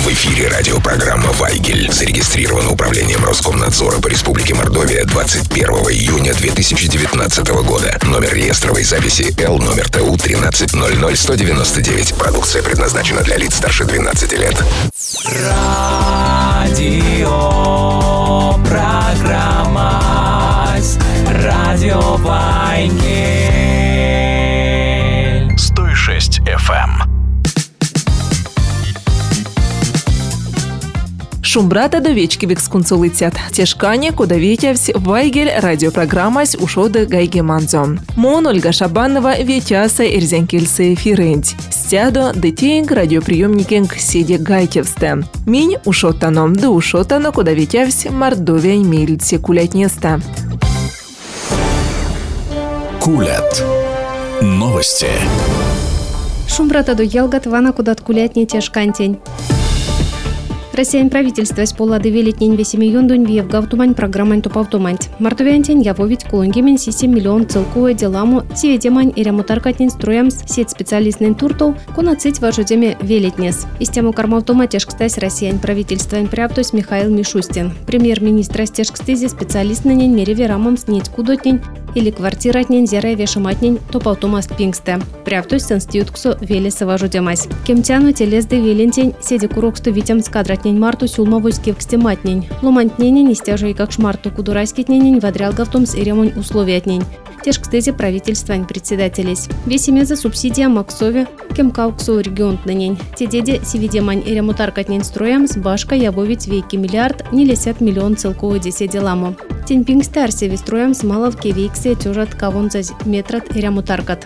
В эфире радиопрограмма «Вайгель». Зарегистрирована Управлением Роскомнадзора по Республике Мордовия 21 июня 2019 года. Номер реестровой записи Л номер ТУ 1300199. Продукция предназначена для лиц старше 12 лет. Радиопрограмма «Радио Вайгель». 106 FM. Шумбрата довечки векскунцу летят. Тешкане, куда ветявсь, Вайгель радиопрограммась ушоды гайгеманзо. Мон Ольга Шабанова ветяса ирзянкельсы фиренч. Стядо детинг радиоприемникинг седе гайтевсте. Минь ушотано, да ушотано, куда ветявсь, Мордовия мильце кулятнеста. Кулят. Новости. Шумбрата до Елгатвана, куда откулятне тешкантень. Россиян правительство с полладывелетнень весемиюндунь виевгавтумань программань топавтумань. Мартовянтень явовить кулонгемен 7 миллион целковое деламу сиведемань и ремутаркатнень строям сеть специалистный туртол конацить важудеме велетнес. Из тему кармавтума тешкстась россиян правительство инпряптусь Михаил Мишустин. Премьер-министр тешкстези специалист на нень мереве рамом снеть кудотнень или квартиратнень зерай вешаматнень топавтума спингсте. Пряптусь санстиютксу велеса важудемась. Кемтяну телезды велентень седи куроксту витям скадратнень марту сюлмовойски вкстематнень. Ломантнень нестяжей как шмарту кудурайскитнень вадрялгавтум с иремонь условиятнень. Тешкстези правительства председателись. Весемеза субсидия Максове кемкауксу регионтнень. Тедеде сивидемань и ремутаркатнень строям с башка явовить вейки миллиард не лесят миллион целковой деседеламу. Тенпинг старсеви строям с маловки вейксе тюжат кавонзаз метрат и ремутаркат.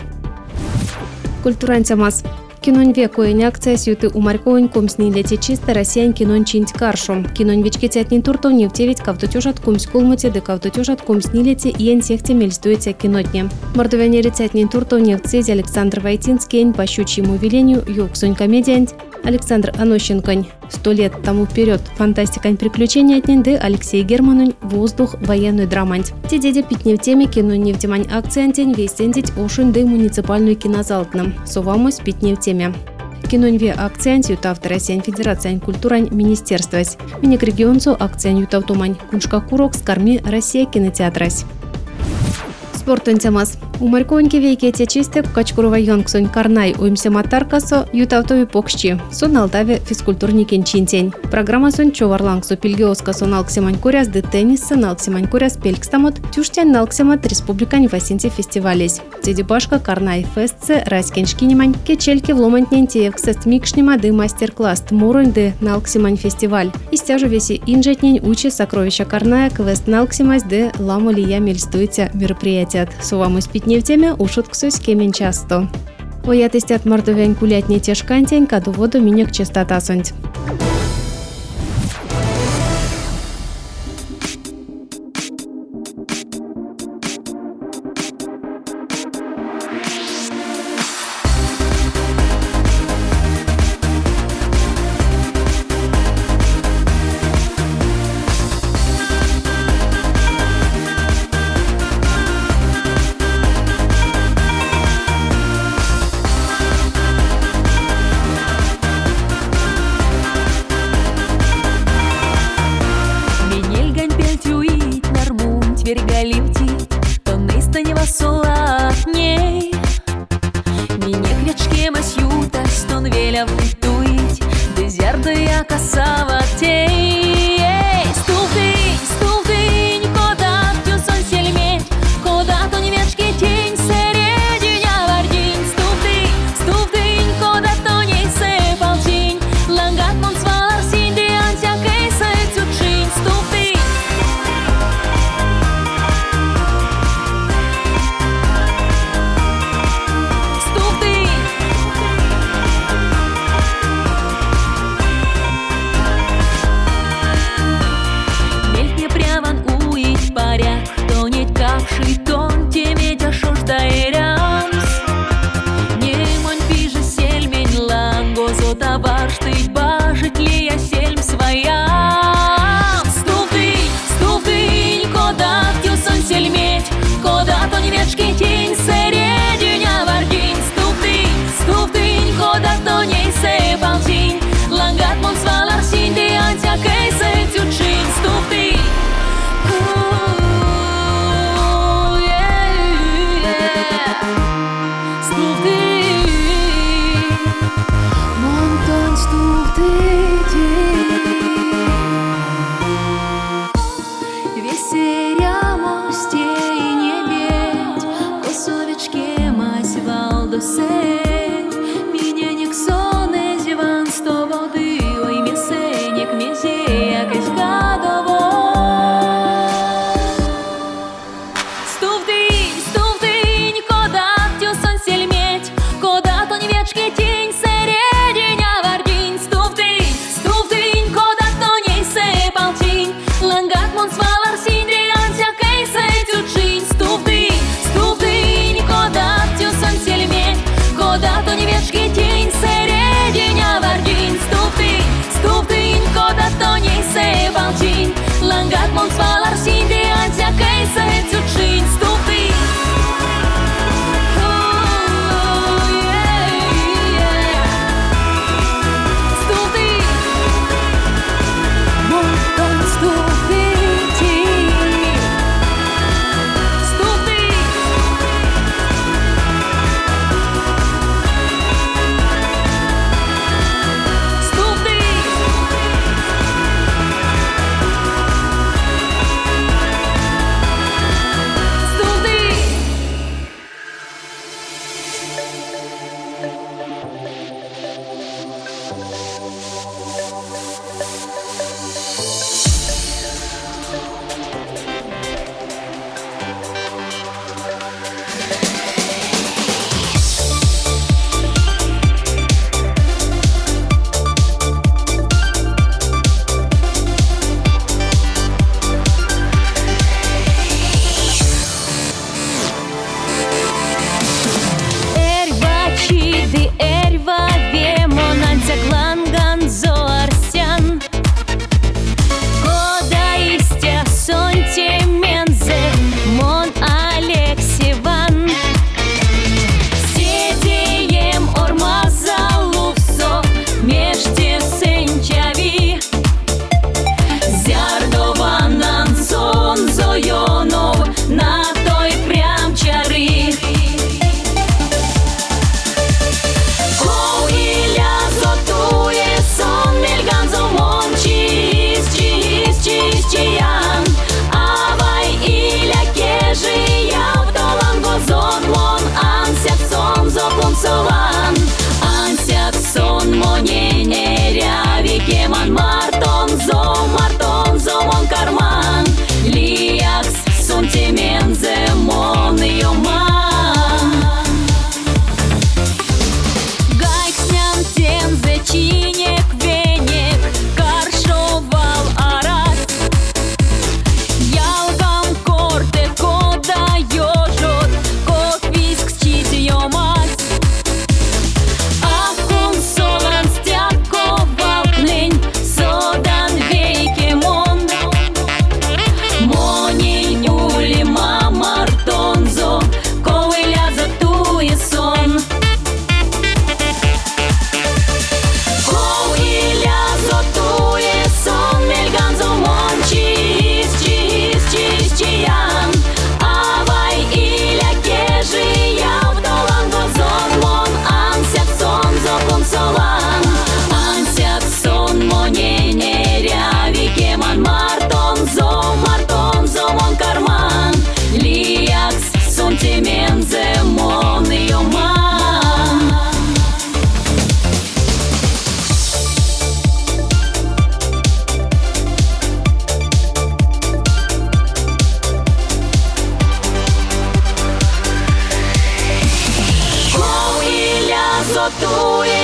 Культурантямас. Кинонь векуень акция сюты умарькоень комсни лети чисто россиян кинонь чинть каршом. Кинонь вечки тятнин туртов не втевить кавтотюжат кумсь кулмуте да кавтотюжат кумсни лети иен сехте мельстуется кинотне. Мордовяне рецятнин туртов не вцезе Александр Войтинский по щучьему велению юксонь комедиант Александр Анощенконь 100 лет тому вперед фантастикань приключения от ненды Алексей Германунь воздух военную драмант. Те деде питне в теме кино невтемань акциантень весендить ошунь да муниципальную кинозалтным. Совамусь питне в теме. Киноньве акциант ютавта Россиян Федерация культурань министерствась. Миник регионцу акциан ютавтумань куншка курок скарми Россия кинотеатрась. Спортын темас. У Марьконьки вейке те чисте Качкурова Йонгсонь Карнай уймся матаркасо ютавтови покщи. Сон Алтаве физкультурникен чинтень. Программа сон човарлангсо пильгеоска сон алксемань куряс де тенниса налксемань куряс пелькстамот тюштян налксемат республикань васинте фестивалесь. Дедибашка Карнай фестце раскеншкинимань кечельки вломантнен теевксест микшнима де мастер-класс тмурунь де налксемань фестиваль. Истяжу веси инжетнень учи сокровища Карная квест налксемась де ламолия мельстуйте мероприятият. Сувамусь не в теме ушутксусь кемен часто. Оятыстят мордовян кулятне тешкантень, каду воду минек частота сонть.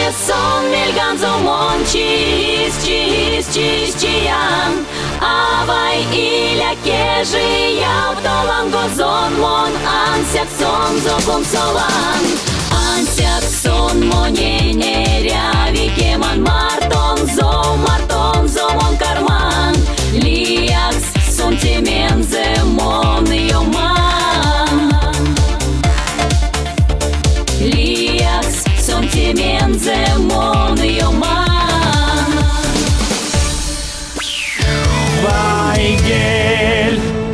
son melgan zomon чиям Авай иля кежи яв толан гозон мон Ансяк сон зоком солан Ансяк сон монене ряви кеман Мартон зомон карман Лиакс сон темен земон йоман Лиакс сон темен земон йоман Вайгель.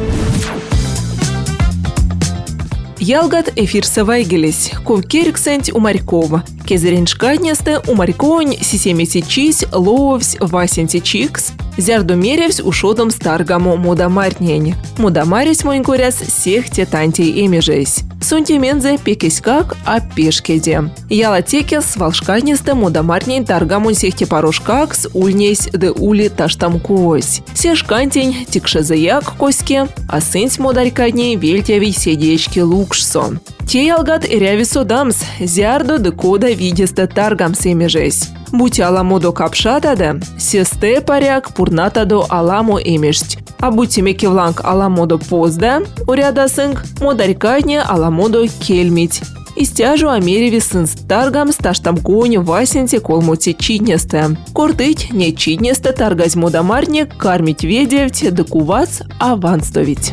Ялгат эфирса вайгелись. Ковкериксент у Марькова. Кезереншкатнесте у Марьконь сисемесичись ловсь васентичикс. Зярдумеревсь ушодом старгаму мудамартнень. Мудамарись монькуряс сех тетантей эмежесь. Сунтимензе пекеськак а пешкеде. Яла текес волшкатнесте мудамартнень таргамун сехте порошкакс ульнесь де ули таштамкуось. Сешкантень тикшезаяк коске, а сынсь мударькатней вельтяви седечки лукшсон. Те ялгат эрявисо дамс, зярдо де кода видесте таргам семежесь. Будь аламодо капшатаде, сесте паряк пурнатадо аламо эмешть. А будь мекевланг аламодо позда, урядасынг, модарькатне аламодо кельмить. Истяжу амереви сын таргам сташтамконе васенте колмоти чиднесте. Кортыть не чиднесте таргать мудамарне, кармить ведевть, докувац аванстовить.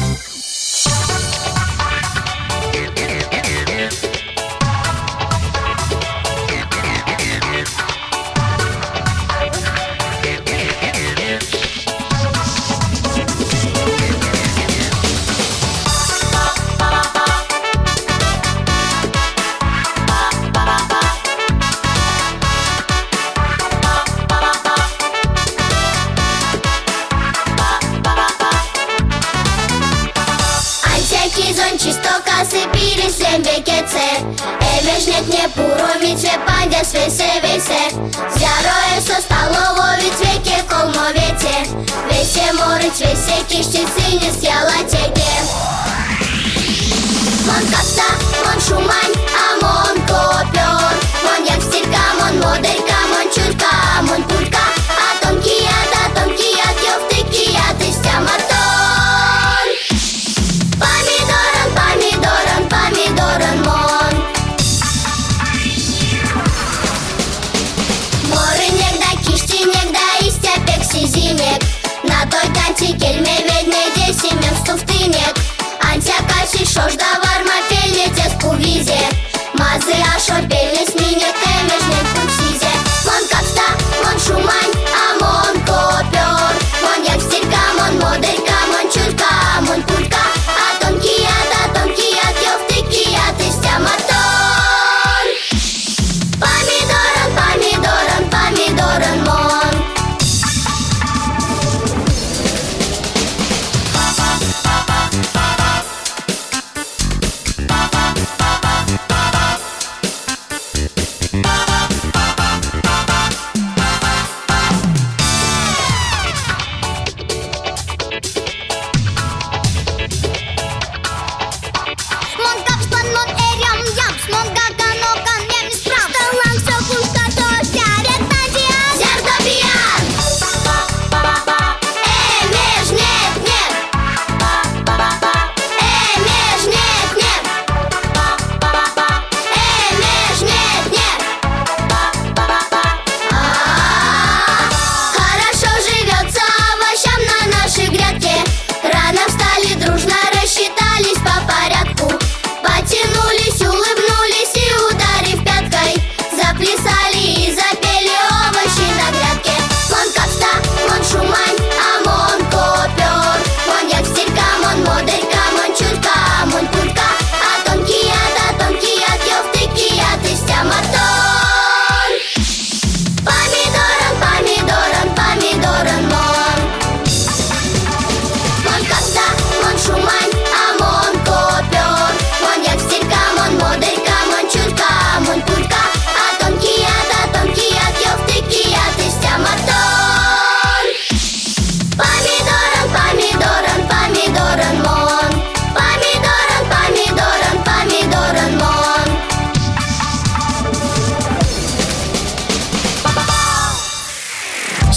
Не пуровице пандя свесе Зяроe со столововиц веке колмовете Весе морыц весе кишчицы не съела теге Мон капста, мон шумань, а мон копер Мон як стирка, мон моделька, мон чурка, мон пулька А тонкият, ёвтыкият, истя мотор Помидоран, мон На той танці кельме ведне десімем стуфтинек Антя каші шош да варма фельнете спувізе Мази ашо пельне сміне темежнен пупсізе Мон капста, мон шумань, а мон копер Мон як стирка, мон моделька, мон чурка, мон пулька А тонкият, ёвтыкият, истя мотор Помидоран, мон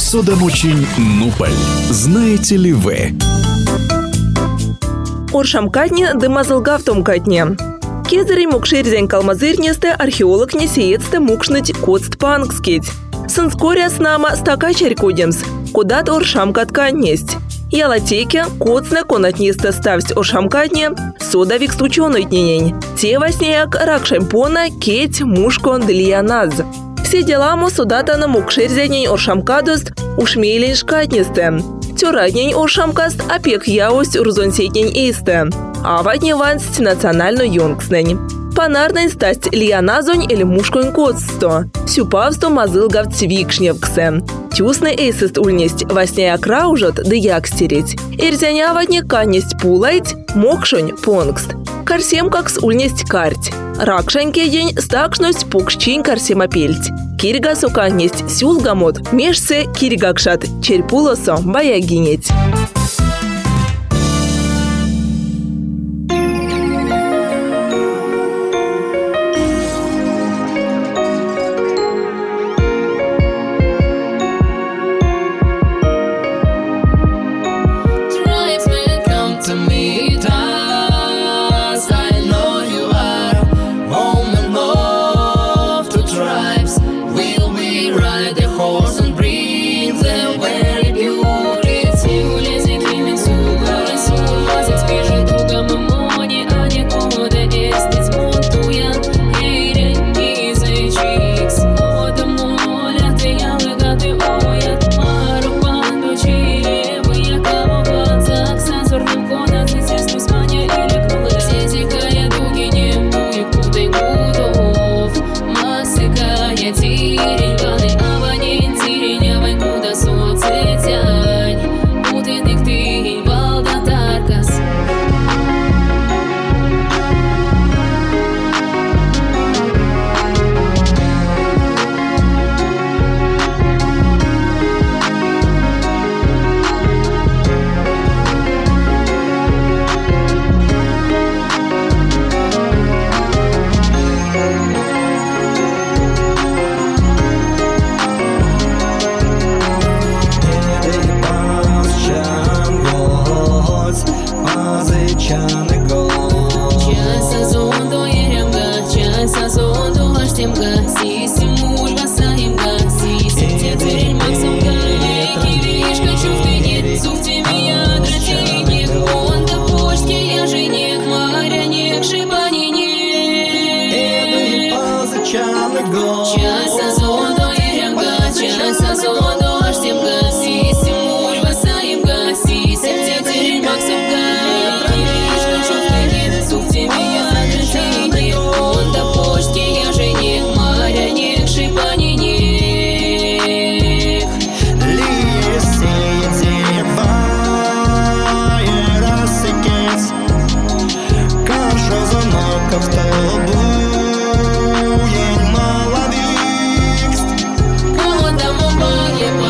Судомучень Нуполь. Знаете ли вы? Оршам катне дымазылга в том катне. Кезери мукширзень калмазырнесте археолог не сеецте мукшныть коцт панкскить. Сынскоря с нама стакачарь кудемс, кудат оршам катканнесть. Ялатеке коцне конатнесте ставсть оршам катне, содавик стученый тненень. Те воснеяк ракшемпона кеть мушкон длияназ. Все дела му судата на мукширзень оршамкадост ушмейлень шкатнесте. Тюраднень оршамкаст опек яусть урзонсетнень исте. А ватне вансть национально юнгснень. Панарнень стасть лияназонь или мушконь коцсто. Сюпавсто мазылгав цвикшневксе. Тюсный эйсест ульнесть воснея краужат да якстереть. Ирзяня ватне канесть пулайть, мокшонь понгст. Карсем какс ульнесть карть. Ракшаньке день стакшность пукшчин карсемапельть. Кирга суканесть сюлгамот, межсе киргакшат, черпулосо баягинеть. Молодому Боге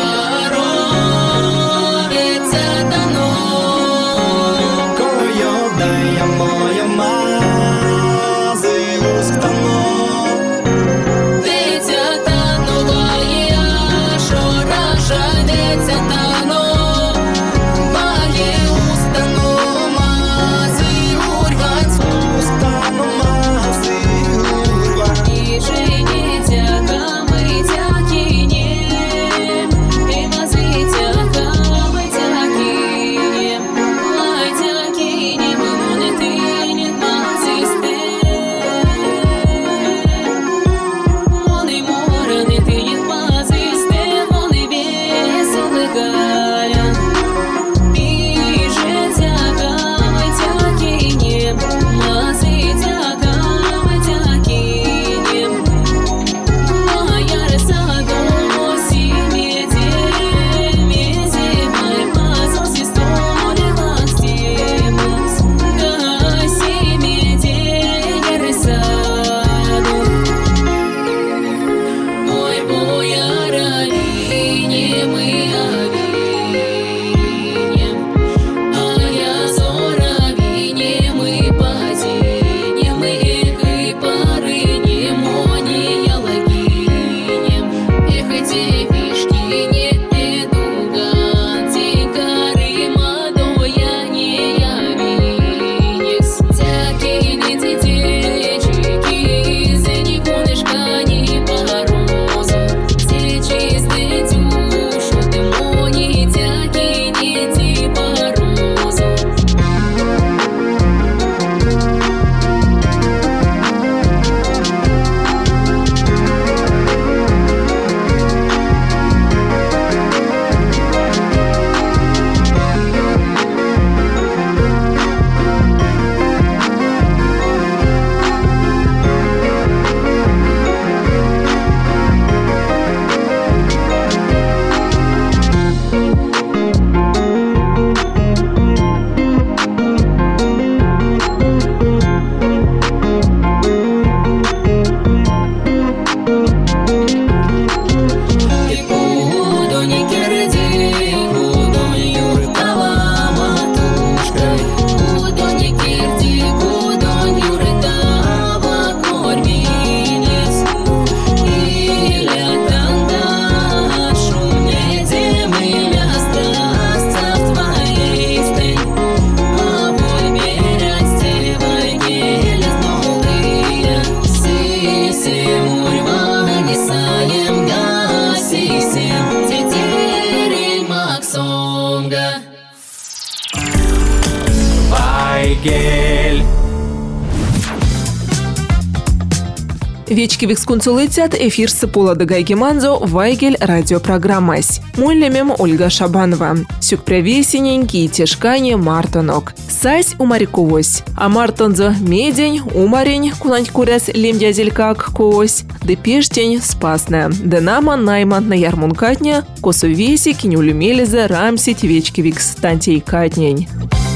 Вечки викскунцулыцят эфир сыпулады гайгеманзо Вайгель радиопрограммась. Муллемем Ольга Шабанова. Сюкпрявесененький тешкане Мартонок. Сась умариковось. А Мартонзо медень, умарень, куланть куряс лемдязелькак кось. Да пештень спасная. Да нама найман на ярмункатня, косу веси кинюлю мелезе рамсить вечки викс стантей катнень.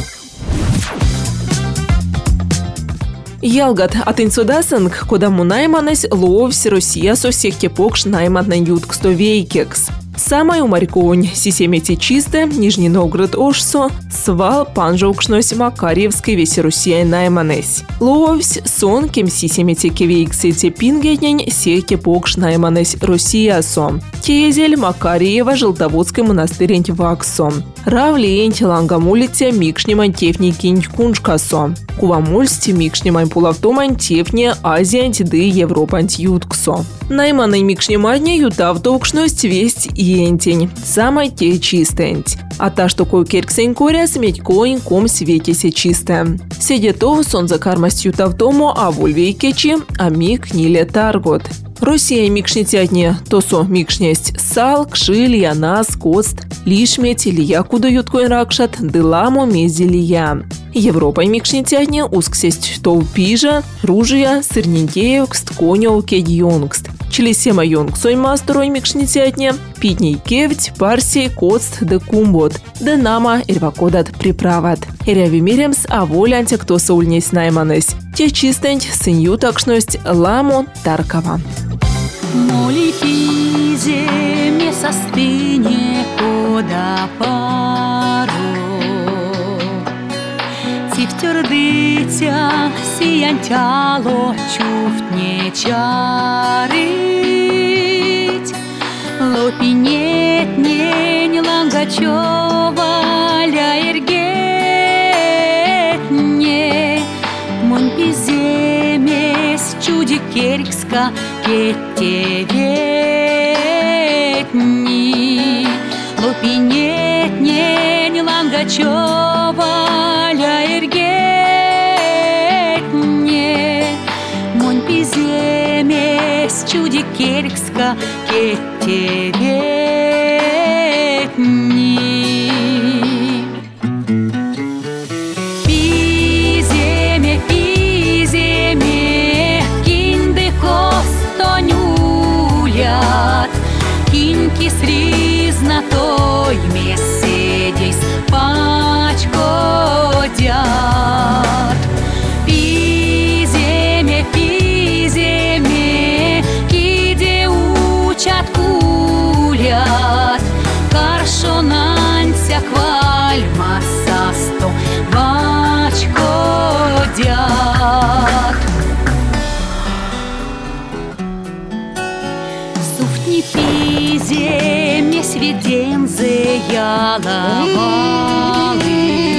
Ялгат атынцудасынг, кодаму найманась ловсь Россия со всех тепокш найман ютк стовейкекс. Самой умарьконь сисемете чисто, Нижний Новгород ошсо, свал панжаукшнось Макарьевской веси Россия найманесь. Ловсь сон кем сисемете кевейксете пингетнень сех тепокш найманесь Россия со. Тезель Макарьева Желтоводской монастырень ваксо. Равлень лангамулите микшнимань тефникинь куншкасо. Кувамольсти микшнимань пулавтомань тефне Азиянть ды Европанть ютксо. Найманай микшнимадня ютавтовкшность весть ентень. Самой те чистеньь. А та, что кой керксень коря, сметь коин ком светесе чистая. Седетов сон за кармасть ютавтому, а вульвейкечи, а мик ниле таргот. Россия микшнетятне, тосо микшнесть сал, кшиль, янас, кост, лишметь, лия куда юткоин ракшат, дыламо мези лия. Европа микшнетятне усксесть товпижа, ружия, сырненькеевкст, конёв, кедьонгст. Челесема йонгсой мастерой микшнетятне, питней кевть, парсей, кост, да кумбот, да нама ирвакодат приправат. Ирявимиремс, а волянте кто саульнесь найманесь. Те чистеньь, сынью такшность, ламо, таркова. Моли пизе ме состыне кода паро. Тифтер дитя сиянтяло чуфт не чарить. Лопинет нень лангачева ля иргетне. Мон пиземес чуди керкска кетеветни. Лопинет нень лангачева ля иргетне. Мон пиземес чуди керкска кетеветни. Киньки срізна той меседейс пачкодят. Пиземе, киде учат кулят. Каршонанся квальма састо пачкодят. Суфтни пиземе свидензе яловалы.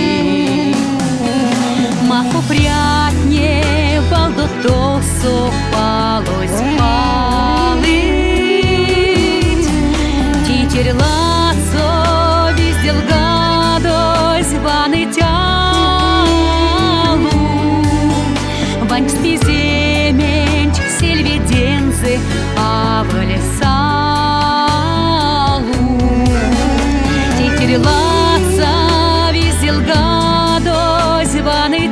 Мако прятне валдо толсо палось палыть. Титер лацо виздел гадость ваны тялу. Вань спиземень сельвидензе авале салу. Титер лаца виздел гадость ваны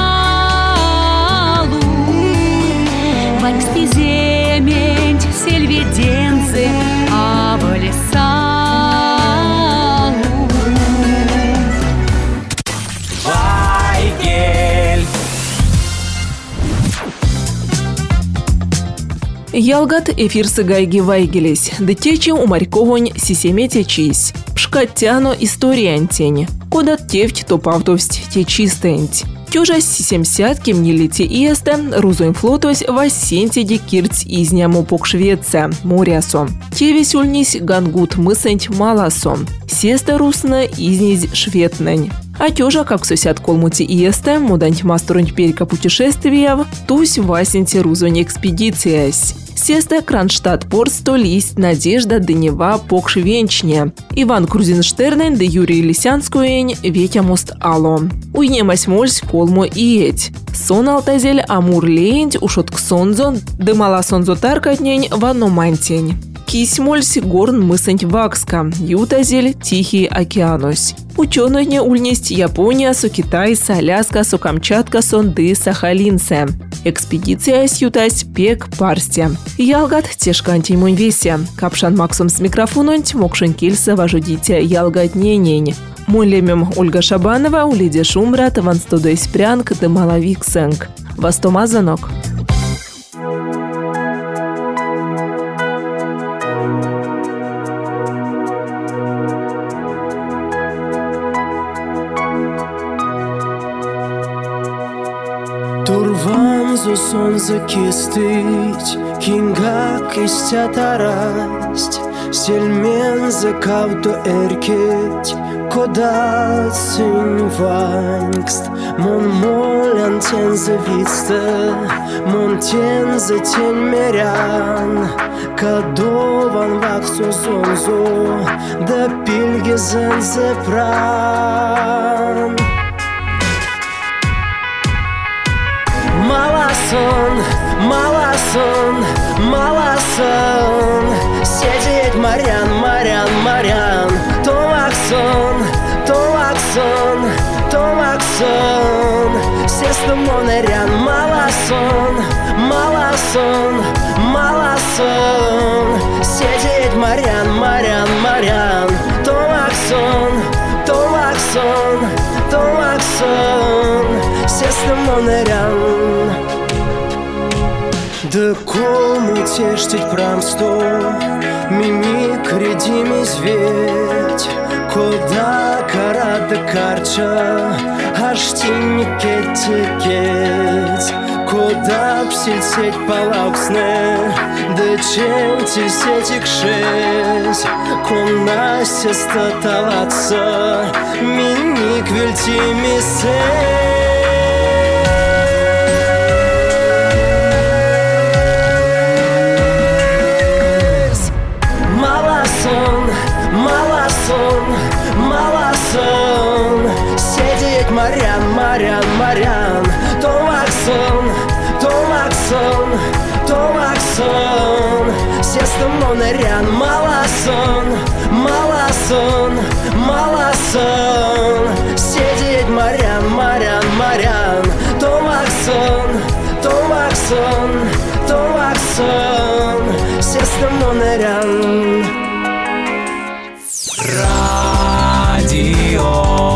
тялу. Вань спиземень сельвидензе авале салу. Вайгель. Ялгат эфир сыгайги вайгелись, да течи умарьковонь сисемете чись. Пшкаттяно история антень. Кодат тевть топавтовсть те чистеньь. Тюжа сисемсят кем лети иесте, рузоим флотось васенте декирц изняму пок Швеция, морясо. Тевесь ульнись гангут мысенть маласо. Сесте русна изнись шветнень. А тюжа, как сосят колмути иесте, муданьть мастерунь перека путешествиев, тусь васенте рузонь экспедициясь. Сесте Кронштадт Порсто лист Надежда Дынева Покшвенчне. Иван Крузенштернен де Юрий Лисянскуень Ветя Мост Ало. Уйнемась мольсь колмо иеть. Сон алтазель Амур леенть ушот ксонзо, де мала сонзо таркатнень ванномантень. Кисьмольсь горн мысенть вакска, ютазель Тихий океанось. Ученые ульнесть Япония, со Китай, со Аляска, со Камчатка, сон ды Сахалинсе. Экспедиция сютась пек парсте. Ялгат тешкантий мунь весе. Капшан Максом с микрофоном мокшен кильса вожудите ялгат ненень. Мулемем Ольга Шабанова, Улидия Шумрат, Ванстодой Спрянг, Демалавиксенг. Вастомазанок. Турванзо сонза кистыть, кингак истя тарасть, сельмензе кавто эркеть, кода цинь вангст, мон молян тензе витсте, мон тензе тень мерян, кадован ваксо зонзо, да пильгезензе пран. Маласон, маласон, маласон, сидеть морян, морян, морян. Томаксон, томаксон, томаксон, сеста монерян. Маласон, маласон, маласон, сидеть морян, морян, морян. Томаксон, томаксон, томаксон, сеста монерян. Да кому тештить прамсто, мимик редими зветь, кода карата карча, аж тинникет, кода псильсеть палауксне, да ченти сетик шесть, конася статалаться, миник вельтими сеть. Маласон, сидеть морян, морян, морян. Томаксон, томаксон, томаксон, сеста монерян. Маласон, маласон, маласон, сидеть морян, морян, морян. Томаксон, томаксон, томаксон, сеста монерян. Радио